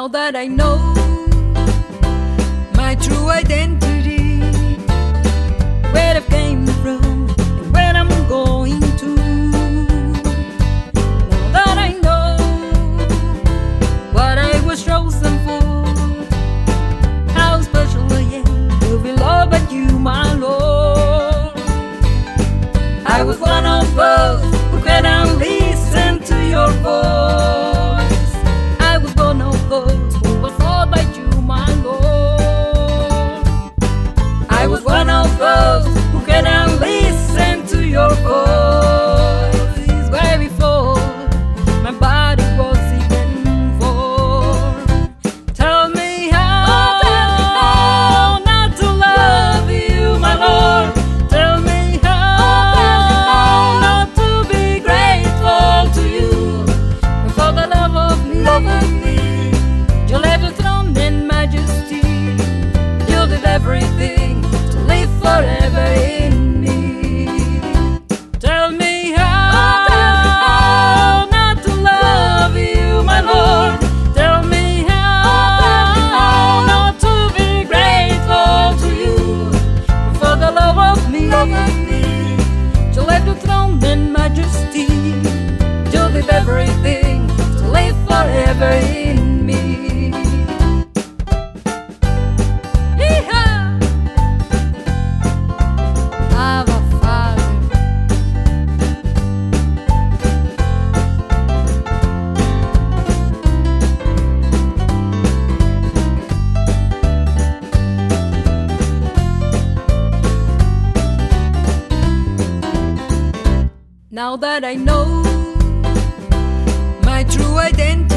Now that I know my true identity, where I came from and where I'm going to. Now that I know what I was chosen for, how special I am to be loved by you, my Lord. I was one of those who cannot listen to your voice. I was one of those who was called by you, my Lord. I was one of those who cannot listen to your voice. Way before my body was even formed. Tell me how not to love you, my Lord. Tell me how not to be grateful to you for the love of me. You left the throne in majesty. You did everything to live forever in me. Tell me how not to love you, my Lord. Tell me how not to be grateful to you for the love of me. You left the throne in majesty. You did everything to live forever in me. Yeehaw! Abba Father. Now that I know my true identity,